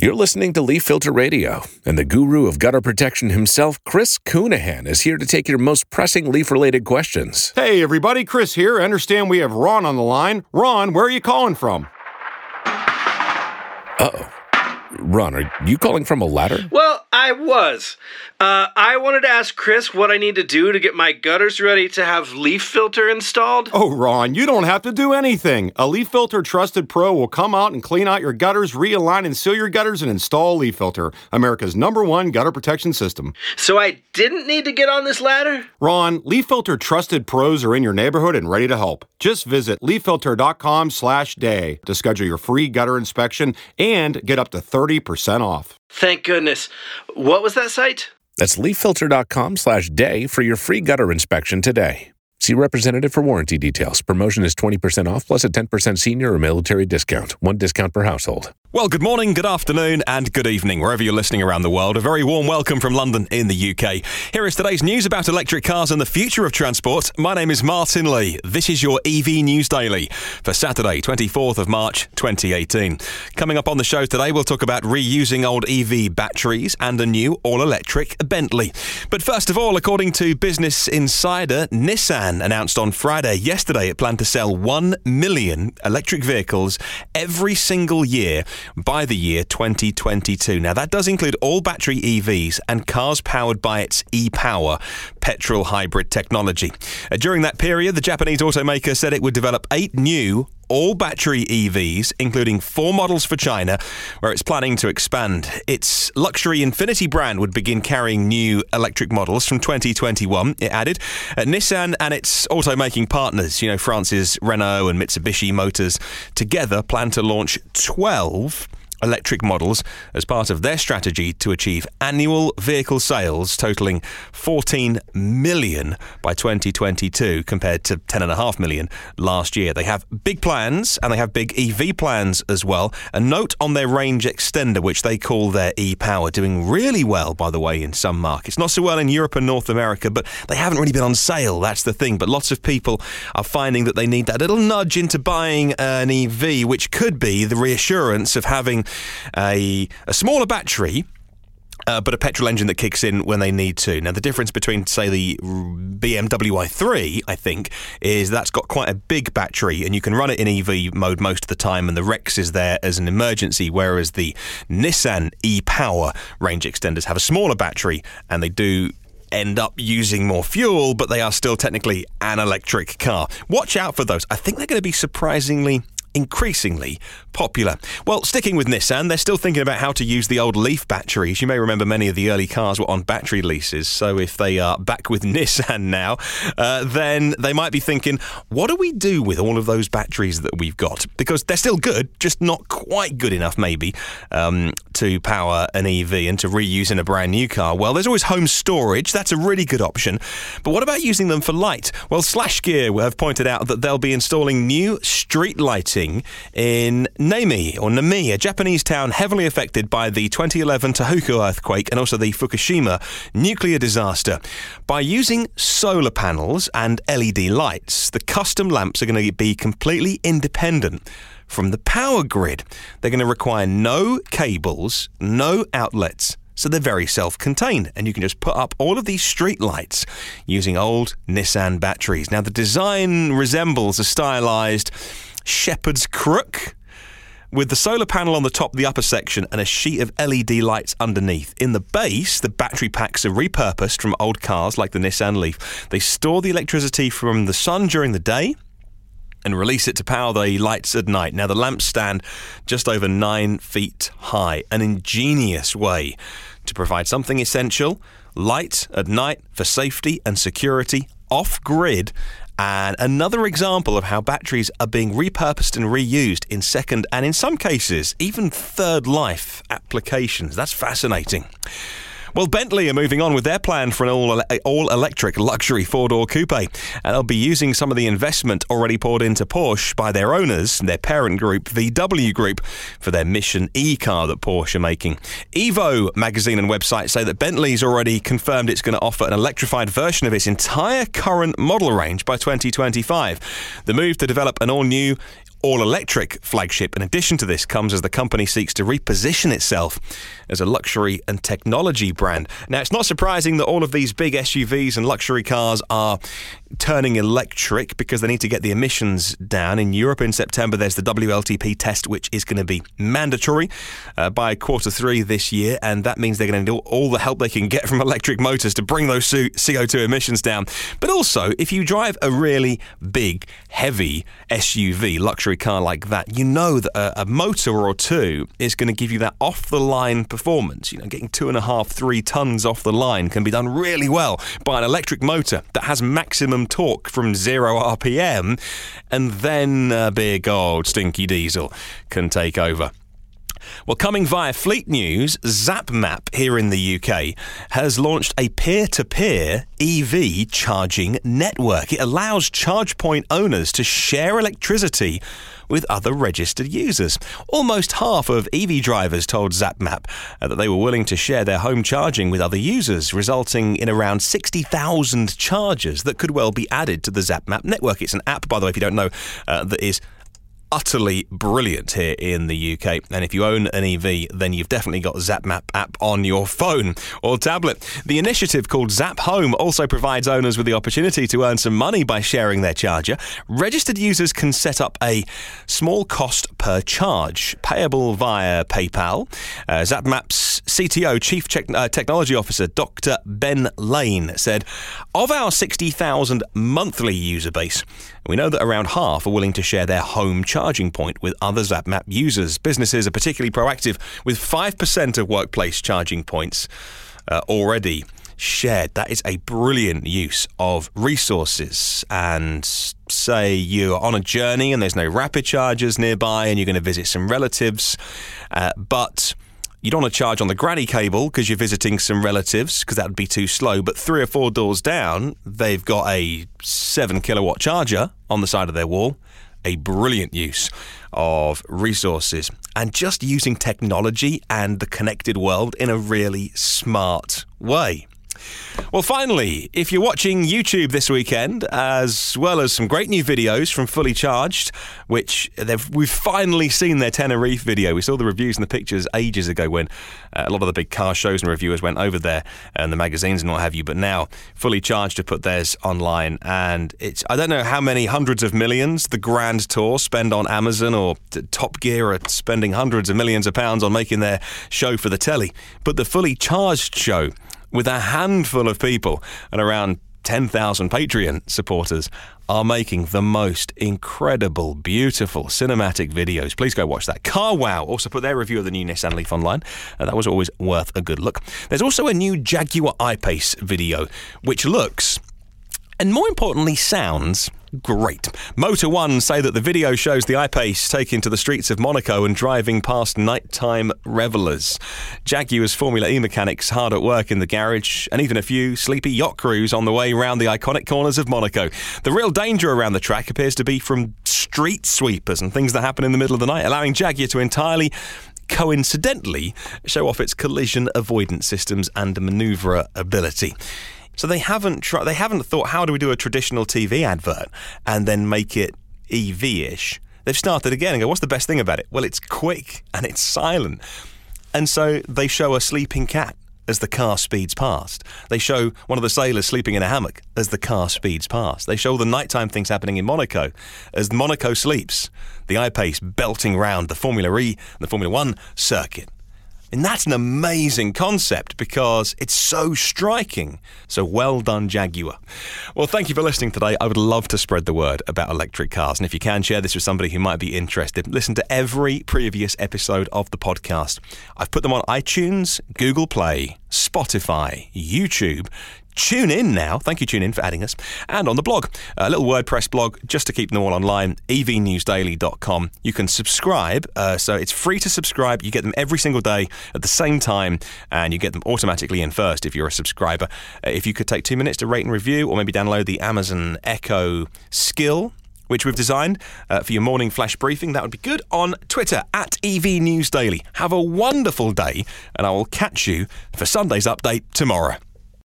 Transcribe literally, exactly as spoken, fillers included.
You're listening to Leaf Filter Radio, and the guru of gutter protection himself, Chris Coonahan, is here to take your most pressing leaf-related questions. Hey, everybody, Chris here. I understand we have Ron on the line. Ron, where are you calling from? Uh-oh. Ron, are you calling from a ladder? Well, I was. Uh, I wanted to ask Chris what I need to do to get my gutters ready to have Leaf Filter installed. Oh, Ron, you don't have to do anything. A Leaf Filter Trusted Pro will come out and clean out your gutters, realign and seal your gutters, and install Leaf Filter, America's number one gutter protection system. So I didn't need to get on this ladder? Ron, Leaf Filter Trusted Pros are in your neighborhood and ready to help. Just visit leaffilter.com slash day to schedule your free gutter inspection and get up to thirty percent off. Thank goodness. What was that site? That's leaffilter.com slash day for your free gutter inspection today. See representative for warranty details. Promotion is twenty percent off plus a ten percent senior or military discount. One discount per household. Well, good morning, good afternoon, and good evening, wherever you're listening around the world. A very warm welcome from London in the U K. Here is today's news about electric cars and the future of transport. My name is Martin Lee. This is your E V News Daily for Saturday, twenty-fourth of March, twenty eighteen. Coming up on the show today, we'll talk about reusing old E V batteries and a new all-electric Bentley. But first of all, according to Business Insider, Nissan announced on Friday, yesterday, it planned to sell one million electric vehicles every single year by the year twenty twenty-two. Now, that does include all battery E Vs and cars powered by its e-Power petrol hybrid technology. Uh, during that period, the Japanese automaker said it would develop eight new all-battery E Vs, including four models for China, where it's planning to expand. Its luxury Infiniti brand would begin carrying new electric models from twenty twenty-one, it added. Uh, Nissan and its automaking partners, you know, France's Renault and Mitsubishi Motors, together plan to launch twelve electric models as part of their strategy to achieve annual vehicle sales totaling fourteen million by twenty twenty-two compared to ten point five million last year. They have big plans and they have big E V plans as well. A note on their range extender, which they call their e-Power, doing really well, by the way, in some markets. Not so well in Europe and North America, but they haven't really been on sale. That's the thing. But lots of people are finding that they need that little nudge into buying an E V, which could be the reassurance of having A, a smaller battery, uh, but a petrol engine that kicks in when they need to. Now, the difference between, say, the B M W i three, I think, is that's got quite a big battery and you can run it in E V mode most of the time, and the Rex is there as an emergency, whereas the Nissan e-Power range extenders have a smaller battery and they do end up using more fuel, but they are still technically an electric car. Watch out for those. I think they're going to be surprisingly increasingly popular. Well, sticking with Nissan, they're still thinking about how to use the old Leaf batteries. You may remember many of the early cars were on battery leases, so if they are back with Nissan now, uh, then they might be thinking, what do we do with all of those batteries that we've got? Because they're still good, just not quite good enough, maybe, um, to power an E V and to reuse in a brand new car. Well, there's always home storage. That's a really good option. But what about using them for light? Well, Slash Gear have pointed out that they'll be installing new street lighting in Nami, or Nami, a Japanese town heavily affected by the twenty eleven Tohoku earthquake and also the Fukushima nuclear disaster. By using solar panels and L E D lights, the custom lamps are going to be completely independent from the power grid. They're going to require no cables, no outlets, so they're very self-contained, and you can just put up all of these street lights using old Nissan batteries. Now, the design resembles a stylized shepherd's crook, with the solar panel on the top of the upper section and a sheet of L E D lights underneath. In the base, the battery packs are repurposed from old cars like the Nissan Leaf. They store the electricity from the sun during the day and release it to power the lights at night. Now, the lamps stand just over nine feet high, an ingenious way to provide something essential, light at night for safety and security, off-grid, and another example of how batteries are being repurposed and reused in second and, in some cases, even third life applications. That's fascinating. Well, Bentley are moving on with their plan for an all, all-electric luxury four-door coupe, and they'll be using some of the investment already poured into Porsche by their owners, their parent group, V W Group, for their Mission E car that Porsche are making. Evo magazine and website say that Bentley's already confirmed it's going to offer an electrified version of its entire current model range by twenty twenty-five. The move to develop an all-new all-electric flagship, in addition to this, comes as the company seeks to reposition itself as a luxury and technology brand. Now, it's not surprising that all of these big S U Vs and luxury cars are turning electric because they need to get the emissions down. In Europe in September, there's the W L T P test, which is going to be mandatory uh, by quarter three this year, and that means they're going to need all the help they can get from electric motors to bring those C O two emissions down. But also, if you drive a really big, heavy S U V, luxury car like that, you know that a, a motor or two is going to give you that off-the-line performance. You know, getting two and a half, three tons off the line can be done really well by an electric motor that has maximum torque from zero R P M, and then a big old stinky diesel can take over. Well, coming via Fleet News, ZapMap here in the U K has launched a peer-to-peer E V charging network. It allows charge point owners to share electricity with other registered users. Almost half of E V drivers told ZapMap uh, that they were willing to share their home charging with other users, resulting in around sixty thousand chargers that could well be added to the ZapMap network. It's an app, by the way, if you don't know, uh, that is utterly brilliant here in the U K. And if you own an E V, then you've definitely got ZapMap app on your phone or tablet. The initiative, called Zap Home, also provides owners with the opportunity to earn some money by sharing their charger. Registered users can set up a small cost per charge, payable via PayPal. Uh, ZapMap's C T O, Chief Che- uh, Technology Officer, Doctor Ben Lane, said, of our sixty thousand monthly user base, we know that around half are willing to share their home charging point with other ZapMap users. Businesses are particularly proactive, with five percent of workplace charging points uh, already shared. That is a brilliant use of resources. And say you're on a journey and there's no rapid chargers nearby and you're going to visit some relatives, uh, but you don't want to charge on the granny cable because you're visiting some relatives, because that would be too slow. But three or four doors down, they've got a seven kilowatt charger on the side of their wall. A brilliant use of resources and just using technology and the connected world in a really smart way. Well, finally, if you're watching YouTube this weekend, as well as some great new videos from Fully Charged, which they've, we've finally seen their Tenerife video. We saw the reviews and the pictures ages ago when uh, a lot of the big car shows and reviewers went over there and the magazines and what have you. But now Fully Charged have put theirs online, and it's, I don't know how many hundreds of millions the Grand Tour spend on Amazon, or Top Gear are spending hundreds of millions of pounds on making their show for the telly. But the Fully Charged show, with a handful of people and around ten thousand Patreon supporters, are making the most incredible, beautiful cinematic videos. Please go watch that. CarWow also put their review of the new Nissan Leaf online, and that was always worth a good look. There's also a new Jaguar I-Pace video, which looks, and more importantly sounds, great. Motor One say that the video shows the I-Pace taking to the streets of Monaco and driving past nighttime revellers. Jaguar's Formula E mechanics hard at work in the garage, and even a few sleepy yacht crews on the way round the iconic corners of Monaco. The real danger around the track appears to be from street sweepers and things that happen in the middle of the night, allowing Jaguar to entirely coincidentally show off its collision avoidance systems and manoeuvrability. So they haven't tried, they haven't thought, how do we do a traditional T V advert and then make it E V-ish? They've started again and go, what's the best thing about it? Well, it's quick and it's silent. And so they show a sleeping cat as the car speeds past. They show one of the sailors sleeping in a hammock as the car speeds past. They show all the nighttime things happening in Monaco as Monaco sleeps. The I-Pace belting round the Formula E and the Formula One circuit. And that's an amazing concept because it's so striking. So well done, Jaguar. Well, thank you for listening today. I would love to spread the word about electric cars. And if you can, share this with somebody who might be interested. Listen to every previous episode of the podcast. I've put them on iTunes, Google Play, Spotify, YouTube, Tune in now. Thank you, Tune in, for adding us. And on the blog, a little WordPress blog just to keep them all online, e v news daily dot com. You can subscribe. Uh, so it's free to subscribe. You get them every single day at the same time, and you get them automatically in first if you're a subscriber. Uh, if you could take two minutes to rate and review, or maybe download the Amazon Echo skill, which we've designed uh, for your morning flash briefing, that would be good. On Twitter, at E V News Daily. Have a wonderful day, and I will catch you for Sunday's update tomorrow.